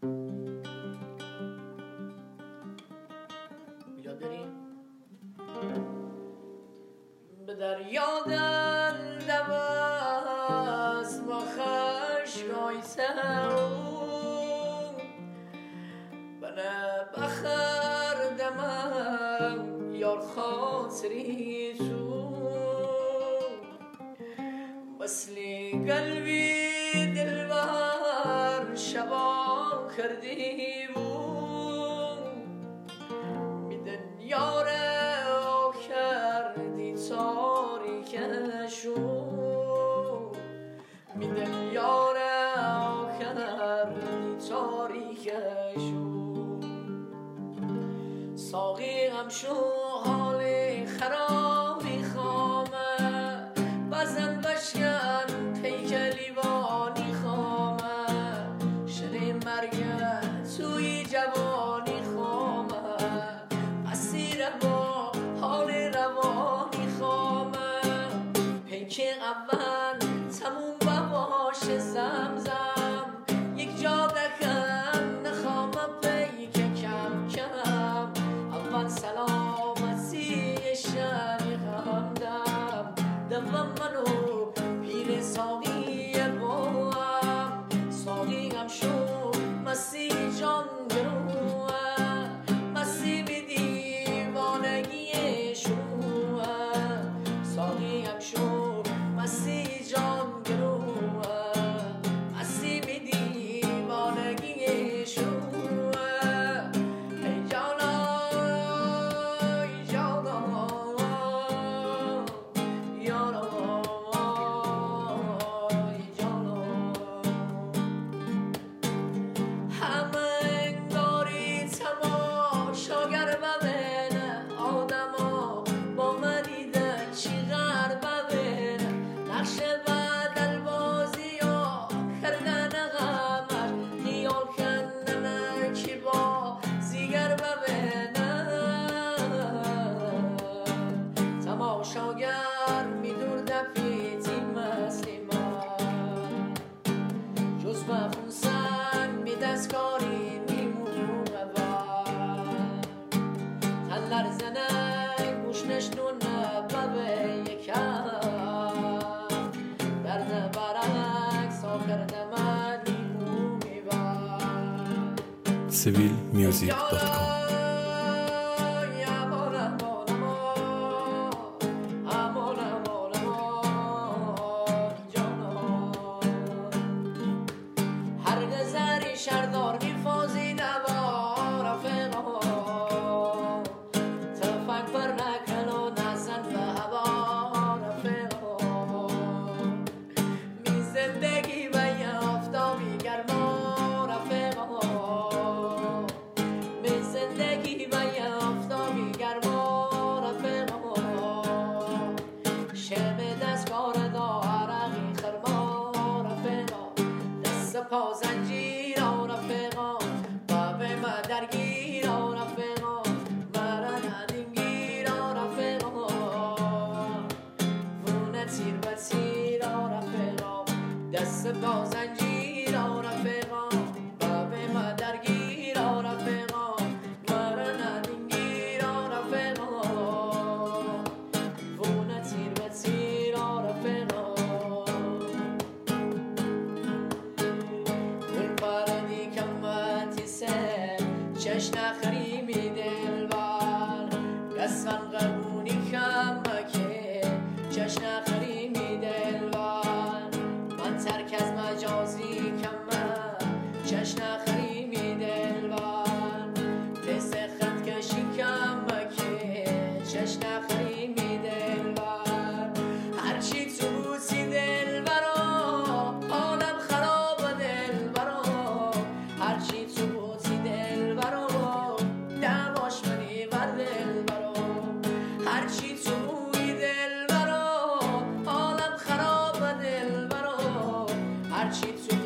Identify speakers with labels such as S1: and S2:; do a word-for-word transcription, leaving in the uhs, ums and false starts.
S1: بیاد بریم به دریا دل دوست و خشگای سرو بنه بخر دمم یار خاطری تو مثلی قلبی دلبر شبا کردی بود میدن یاره کردی تاریکشو میدن یاره کردی تاریکشو ساقی هم شو حالی خرابی خامه بزن بشکن پیک لیوانی خامه شنی مرگه توی جوانی خامه اسیر با حال روانی خامه پیک اول تموم بباش زمزم یک جا دکن نخوامه پیک کم کم اول سلامتی شنی همدم دوم منو پیر ساقی بوام ساقی هم شو مسیح جان گروه مسیح بی دیوانگی شوه ساقی هم شو مسیح جان گروه مسیح بی دیوانگی شوه ای جانا ای جانا یارا ای جانا همه انگاری تماشاگر ببینه آدما با من دیده چی غرب ببینه نقش بدل بازی ها کردن غمش خیال کندن کی با زیگر ببینه تماشاگر میدور دفیتی مثلی من جز بخونسن می دستکاری میمونه بر تن لرزنه گوش نشنونه ببه یکم درد برعکس آخر دمن میمونی بر
S2: سیویل میوزیک دات کام
S1: شردار میفازی نوا رفقا تفنگ پر نکن و نزن به هوا رفقا می زندگی و یه آفتابی گرما رفقا می زندگی و یه آفتابی گرما رفقا شم دستکار دا عرقی خرما رفقا دست پا زنجیر رفقا بابه ما درگیر رفقا مرا ندینگیر رفقا وونه تیر و تیر رفقا دست با زنجیر رفقا بابه ما درگیر رفقا مرا ندینگیر رفقا وونه تیر و تیر رفقا چش نخری می دلبر قسمن قربونی کمکه چش نخری می دلبر من ترک از مجازی کمه چش نخری می دلبر دست خط کشی کمکه چش نخری می دلبر هرچی تو بوسی دلبرا حالم خراب دلبرا هرچی تو بوسی دلبرا دواش منی بر دلبرا هرچی تو بوی دلبرا حالم خراب دلبرا هرچی تو